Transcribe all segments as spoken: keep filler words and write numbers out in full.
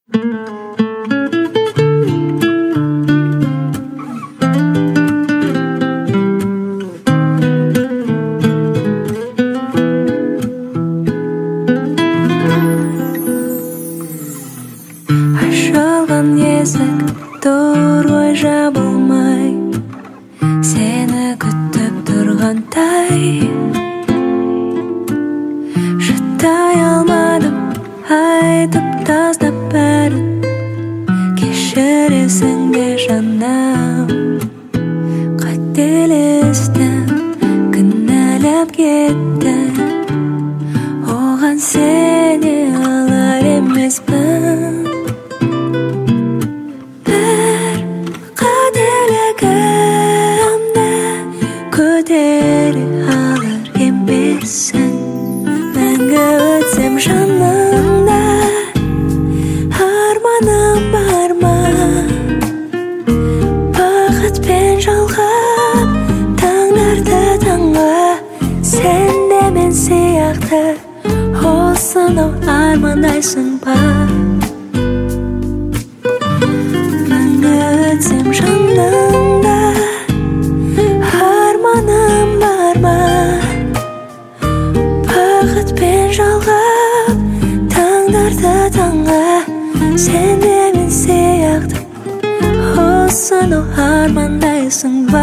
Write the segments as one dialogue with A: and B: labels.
A: Ашылған есік тұр ғой жабылмай, сені күтіп тұрғандай. Шыдай алмадым айтып тастап бәрін, кешіресің бе жаным. Қателестім, кінәлап кеттім, оған сене алар емеспін. Бір қателігімді көтере алар емессің. Мәңгі өтсем жаныңда, арманым бар ма? Бақытпен жалғап таңдарды таңға, сен де мен сияқты осынау армандайсың ба? Мәңгі өтсем жаныңда, арманым бар ма? Бақытпен жалғап таңдарды таңға, сен де мен сияқты осынау армандайсың ба?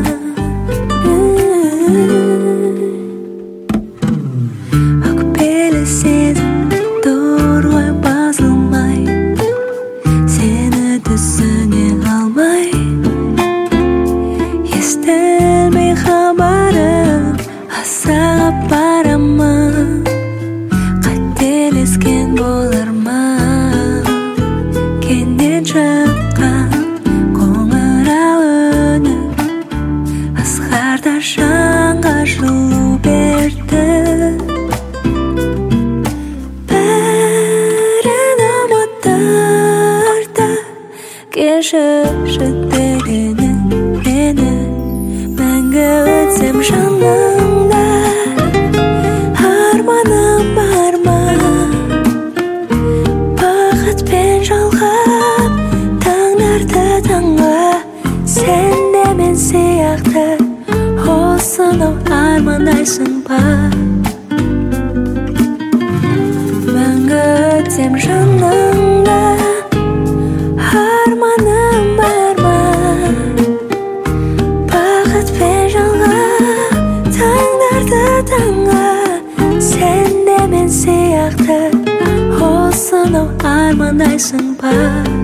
A: Өкпелі сезім тұр ғой басылмай, сені түсіне алмай. Естілмей хабарым, асығып барамын. Қателескен болар ма? Кеннен шыққан қоңырау үні асқарда жанға жылу берді. Бәрін ұмыттырды, кешірші дегенің мені. Мәңгі өтсем жаныңда, арманым бар ма? Бақытпен жалғап таңдарды таңға, сен де мен сияқты осынау армандайсың ба? Мәңгі өтсем жаныңда, арманым бар ма? Бақытпен жалғап таңдарды таңға, сен де мен сияқты осынау армандайсың ба?